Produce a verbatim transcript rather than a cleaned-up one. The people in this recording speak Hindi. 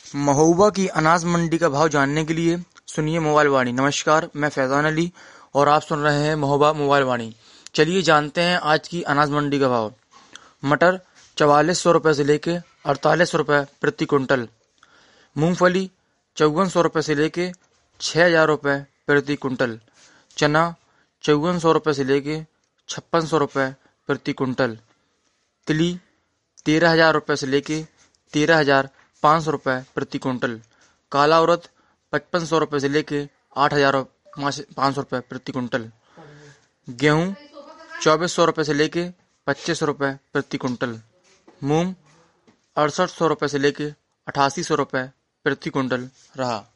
महोबा की अनाज मंडी का भाव जानने के लिए सुनिए मोबाइल वाणी। नमस्कार, मैं फैजान अली और आप सुन रहे हैं महोबा मोबाइल वाणी। चलिए जानते हैं आज की अनाज मंडी का भाव। मटर चवालीस सौ रुपये से लेके अड़तालीस सौ रुपये प्रति कुंटल। मूंगफली चौवन सौ रुपये से लेके छः हजार रुपये प्रति कुंटल। चना चौवन सौ रुपये से लेके छप्पन सौ रुपये प्रति कुंटल। तिली तेरह हजार रुपये से लेके तेरह हजार पाँच सौ रुपये प्रति कुंटल। काला उड़द पचपन सौ रुपये से लेके आठ हजार पाँच सौ रुपये प्रति कुंटल। गेहूँ चौबीस सौ रुपये से लेके पच्चीस सौ रुपये प्रति कुंटल। मूंग अड़सठ सौ रुपये से लेके अठासी सौ रुपये प्रति कुंटल रहा।